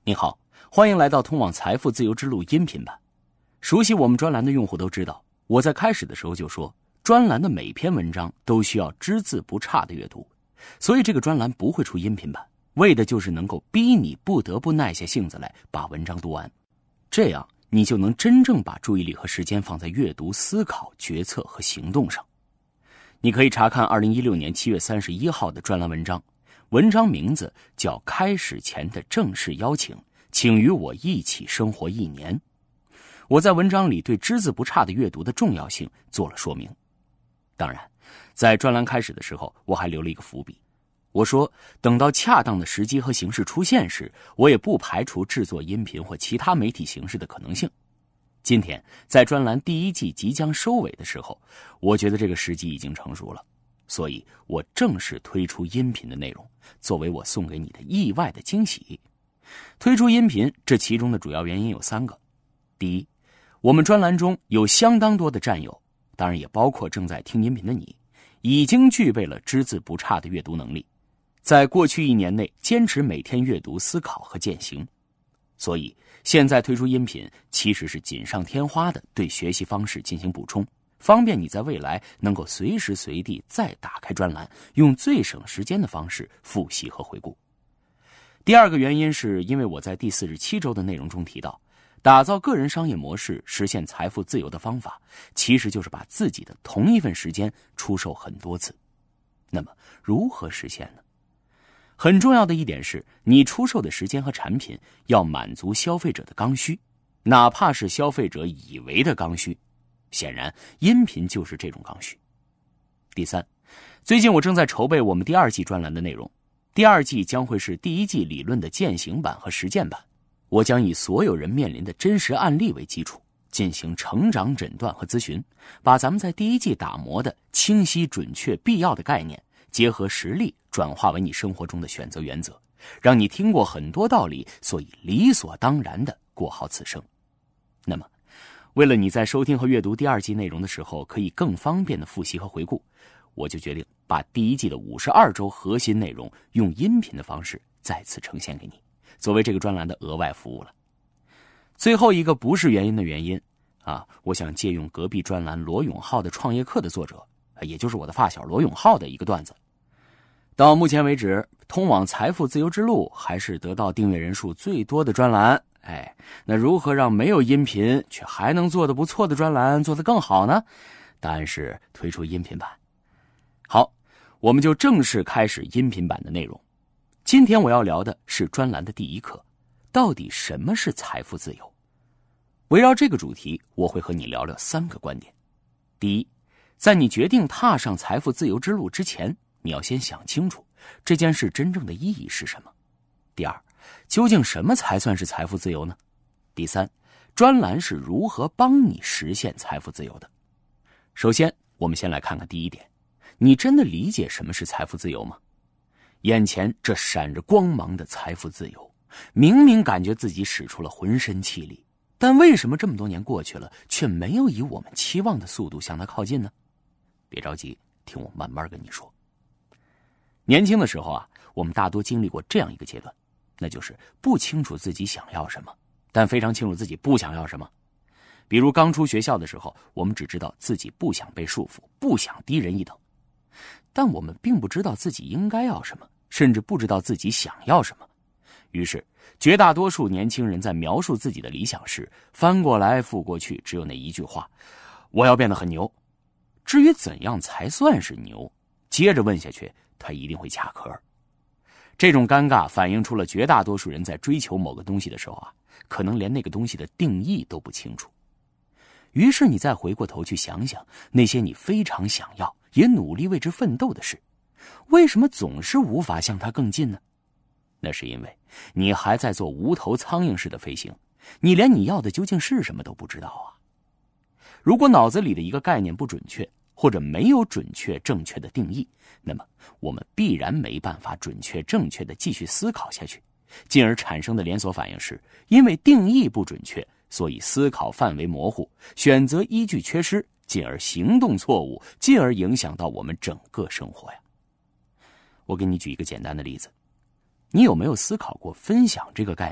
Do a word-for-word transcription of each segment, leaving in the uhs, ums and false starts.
你好，欢迎来到通往财富自由之路音频版。熟悉我们专栏的用户都知道，我在开始的时候就说，专栏的每篇文章都需要只字不差的阅读，所以这个专栏不会出音频版，为的就是能够逼你不得不耐下性子来把文章读完，这样你就能真正把注意力和时间放在阅读、思考、决策和行动上。你可以查看二零一六年七月三十一号的专栏文章，文章名字叫《开始前的正式邀请，请与我一起生活一年》。我在文章里对只字不差的阅读的重要性做了说明。当然，在专栏开始的时候，我还留了一个伏笔。我说，等到恰当的时机和形势出现时，我也不排除制作音频或其他媒体形式的可能性。今天，在专栏第一季即将收尾的时候，我觉得这个时机已经成熟了，所以我正式推出音频的内容，作为我送给你的意外的惊喜。推出音频，这其中的主要原因有三个。第一，我们专栏中有相当多的战友，当然也包括正在听音频的你，已经具备了只字不差的阅读能力，在过去一年内坚持每天阅读、思考和践行。所以现在推出音频其实是锦上添花的对学习方式进行补充，方便你在未来能够随时随地再打开专栏，用最省时间的方式复习和回顾。第二个原因是因为我在第四十七周的内容中提到，打造个人商业模式实现财富自由的方法，其实就是把自己的同一份时间出售很多次。那么如何实现呢？很重要的一点是，你出售的时间和产品要满足消费者的刚需，哪怕是消费者以为的刚需。显然，音频就是这种刚需。第三，最近我正在筹备我们第二季专栏的内容，第二季将会是第一季理论的践行版和实践版。我将以所有人面临的真实案例为基础，进行成长诊断和咨询，把咱们在第一季打磨的清晰、准确、必要的概念，结合实例转化为你生活中的选择原则，让你听过很多道理，所以理所当然地过好此生。那么，为了你在收听和阅读第二季内容的时候可以更方便地复习和回顾，我就决定把第一季的五十二周核心内容用音频的方式再次呈现给你，作为这个专栏的额外服务了。最后一个不是原因的原因啊，我想借用隔壁专栏罗永浩的创业课的作者，也就是我的发小罗永浩的一个段子。到目前为止，通往财富自由之路还是得到订阅人数最多的专栏。哎，那如何让没有音频却还能做得不错的专栏做得更好呢？答案是推出音频版。好，我们就正式开始音频版的内容。今天我要聊的是专栏的第一课，到底什么是财富自由？围绕这个主题，我会和你聊聊三个观点。第一，在你决定踏上财富自由之路之前，你要先想清楚这件事真正的意义是什么。第二，究竟什么才算是财富自由呢？第三，专栏是如何帮你实现财富自由的？首先，我们先来看看第一点，你真的理解什么是财富自由吗？眼前这闪着光芒的财富自由，明明感觉自己使出了浑身气力，但为什么这么多年过去了，却没有以我们期望的速度向它靠近呢？别着急，听我慢慢跟你说。年轻的时候啊，我们大多经历过这样一个阶段，那就是不清楚自己想要什么，但非常清楚自己不想要什么。比如刚出学校的时候，我们只知道自己不想被束缚，不想低人一等，但我们并不知道自己应该要什么，甚至不知道自己想要什么。于是绝大多数年轻人在描述自己的理想时，翻过来覆过去只有那一句话：我要变得很牛。至于怎样才算是牛，接着问下去他一定会卡壳。这种尴尬反映出了绝大多数人在追求某个东西的时候啊，可能连那个东西的定义都不清楚。于是你再回过头去想想那些你非常想要也努力为之奋斗的事，为什么总是无法向它更近呢？那是因为你还在做无头苍蝇式的飞行，你连你要的究竟是什么都不知道啊。如果脑子里的一个概念不准确，或者没有准确正确的定义，那么我们必然没办法准确正确的继续思考下去，进而产生的连锁反应是，因为定义不准确，所以思考范围模糊，选择依据缺失，进而行动错误，进而影响到我们整个生活呀。我给你举一个简单的例子，你有没有思考过分享这个概念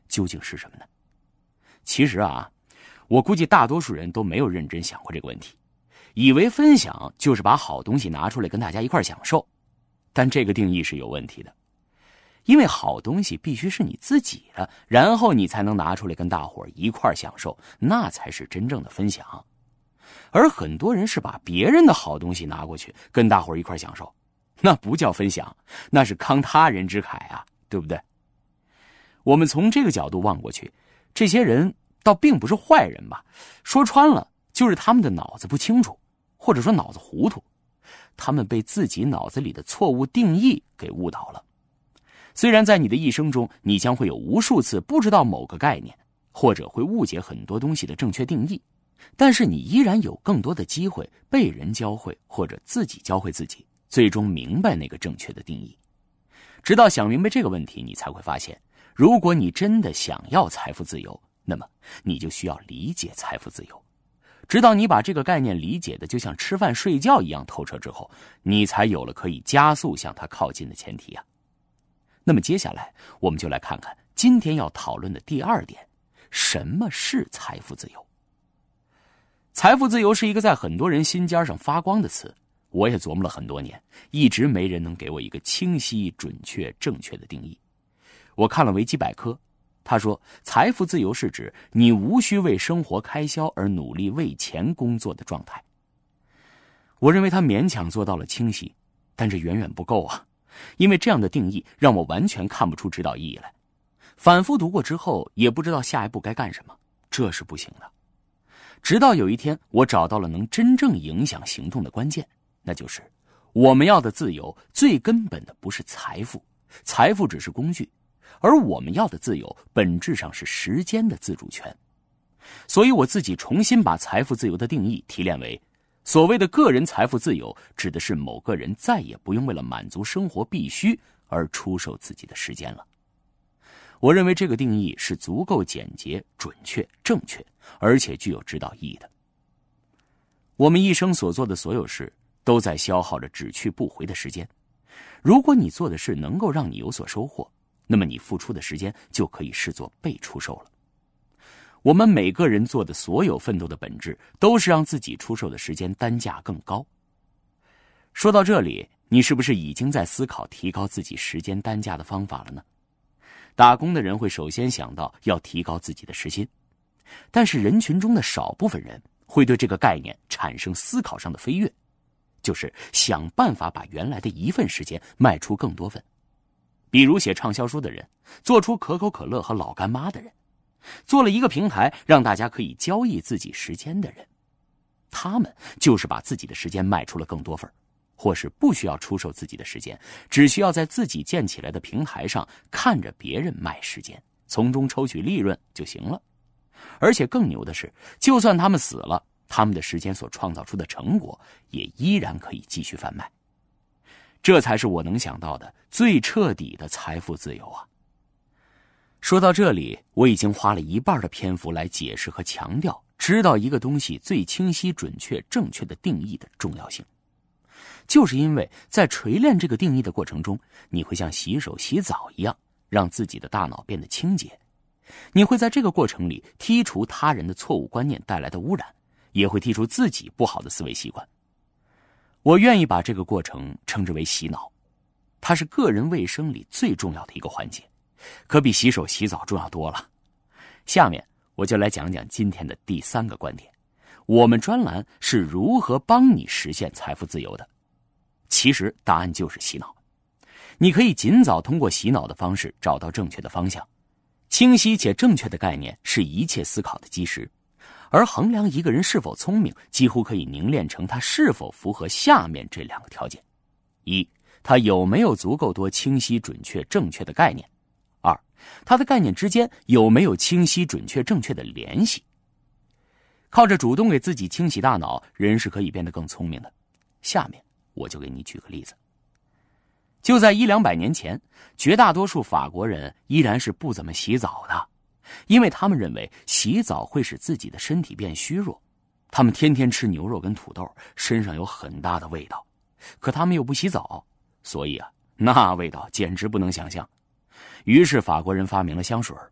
究竟是什么呢？其实啊，我估计大多数人都没有认真想过这个问题，以为分享就是把好东西拿出来跟大家一块享受，但这个定义是有问题的。因为好东西必须是你自己的，然后你才能拿出来跟大伙儿一块享受，那才是真正的分享。而很多人是把别人的好东西拿过去跟大伙儿一块享受，那不叫分享，那是慷他人之慨啊，对不对？我们从这个角度望过去，这些人倒并不是坏人吧，说穿了就是他们的脑子不清楚，或者说脑子糊涂，他们被自己脑子里的错误定义给误导了。虽然在你的一生中，你将会有无数次不知道某个概念，或者会误解很多东西的正确定义，但是你依然有更多的机会被人教会，或者自己教会自己，最终明白那个正确的定义。直到想明白这个问题，你才会发现，如果你真的想要财富自由，那么你就需要理解财富自由。直到你把这个概念理解的就像吃饭睡觉一样透彻之后，你才有了可以加速向它靠近的前提啊。那么接下来我们就来看看今天要讨论的第二点，什么是财富自由？财富自由是一个在很多人心尖上发光的词，我也琢磨了很多年，一直没人能给我一个清晰、准确、正确的定义。我看了维基百科，他说财富自由是指你无需为生活开销而努力为钱工作的状态。我认为他勉强做到了清晰，但这远远不够啊，因为这样的定义让我完全看不出指导意义来。反复读过之后，也不知道下一步该干什么，这是不行的。直到有一天，我找到了能真正影响行动的关键，那就是我们要的自由最根本的不是财富，财富只是工具，而我们要的自由本质上是时间的自主权。所以我自己重新把财富自由的定义提炼为，所谓的个人财富自由指的是某个人再也不用为了满足生活必须而出售自己的时间了。我认为这个定义是足够简洁、准确、正确，而且具有指导意义的。我们一生所做的所有事都在消耗着只去不回的时间，如果你做的事能够让你有所收获，那么你付出的时间就可以视作被出售了。我们每个人做的所有奋斗的本质都是让自己出售的时间单价更高。说到这里，你是不是已经在思考提高自己时间单价的方法了呢？打工的人会首先想到要提高自己的时薪，但是人群中的少部分人会对这个概念产生思考上的飞跃，就是想办法把原来的一份时间卖出更多份。比如写畅销书的人，做出可口可乐和老干妈的人，做了一个平台让大家可以交易自己时间的人，他们就是把自己的时间卖出了更多份，或是不需要出售自己的时间，只需要在自己建起来的平台上看着别人卖时间，从中抽取利润就行了。而且更牛的是，就算他们死了，他们的时间所创造出的成果也依然可以继续贩卖。这才是我能想到的最彻底的财富自由啊！说到这里，我已经花了一半的篇幅来解释和强调知道一个东西最清晰、准确、正确的定义的重要性。就是因为在锤炼这个定义的过程中，你会像洗手洗澡一样，让自己的大脑变得清洁。你会在这个过程里剔除他人的错误观念带来的污染，也会剔除自己不好的思维习惯。我愿意把这个过程称之为洗脑，它是个人卫生里最重要的一个环节，可比洗手洗澡重要多了。下面我就来讲讲今天的第三个观点，我们专栏是如何帮你实现财富自由的。其实答案就是洗脑，你可以尽早通过洗脑的方式找到正确的方向。清晰且正确的概念是一切思考的基石，而衡量一个人是否聪明，几乎可以凝练成他是否符合下面这两个条件：一，他有没有足够多清晰、准确、正确的概念；二，他的概念之间有没有清晰、准确、正确的联系。靠着主动给自己清洗大脑，人是可以变得更聪明的。下面我就给你举个例子。就在一两百年前，绝大多数法国人依然是不怎么洗澡的，因为他们认为洗澡会使自己的身体变虚弱。他们天天吃牛肉跟土豆，身上有很大的味道，可他们又不洗澡，所以啊，那味道简直不能想象。于是法国人发明了香水。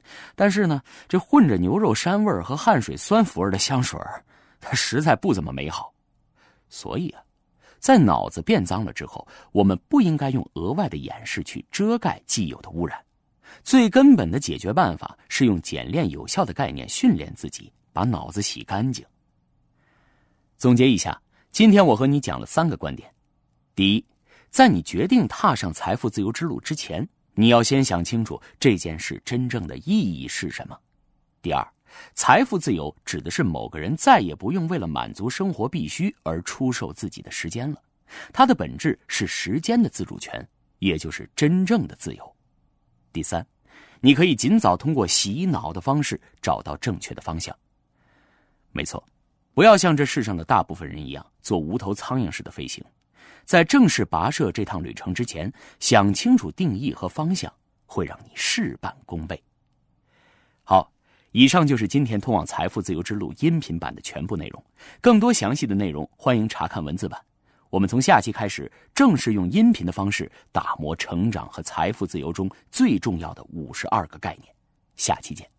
但是呢，这混着牛肉膻味和汗水酸腐味的香水，它实在不怎么美好。所以啊，在脑子变脏了之后，我们不应该用额外的掩饰去遮盖既有的污染。最根本的解决办法是用简练有效的概念训练自己，把脑子洗干净。总结一下，今天我和你讲了三个观点。第一，在你决定踏上财富自由之路之前，你要先想清楚这件事真正的意义是什么。第二，财富自由指的是某个人再也不用为了满足生活必须而出售自己的时间了，它的本质是时间的自主权，也就是真正的自由。第三，你可以尽早通过洗脑的方式找到正确的方向。没错，不要像这世上的大部分人一样做无头苍蝇式的飞行，在正式跋涉这趟旅程之前，想清楚定义和方向，会让你事半功倍。好，以上就是今天通往财富自由之路音频版的全部内容，更多详细的内容欢迎查看文字版。我们从下期开始正式用音频的方式打磨成长和财富自由中最重要的五十二个概念。下期见。